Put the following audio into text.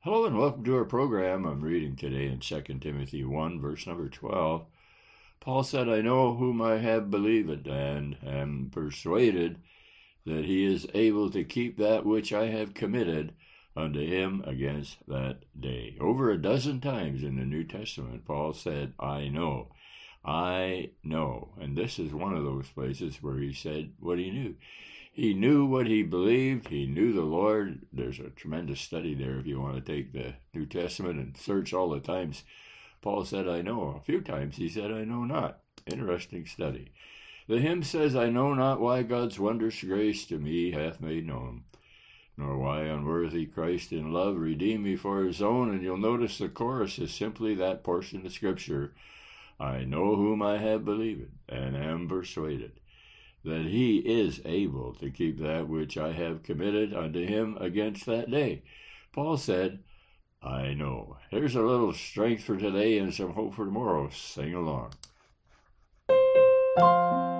Hello and welcome to our program. I'm reading today in 2 Timothy 1, verse number 12. Paul said, I know whom I have believed and am persuaded that he is able to keep that which I have committed unto him against that day. Over a dozen times in the New Testament, Paul said, I know. I know. And this is one of those places where he said what he knew. He knew what he believed. He knew the Lord. There's a tremendous study there if you want to take the New Testament and search all the times Paul said, I know. A few times he said, I know not. Interesting study. The hymn says, I know not why God's wondrous grace to me hath made known, nor why unworthy Christ in love redeemed me for his own. And you'll notice the chorus is simply that portion of Scripture. I know whom I have believed and am persuaded that he is able to keep that which I have committed unto him against that day. Paul said, I know. Here's a little strength for today and some hope for tomorrow. Sing along.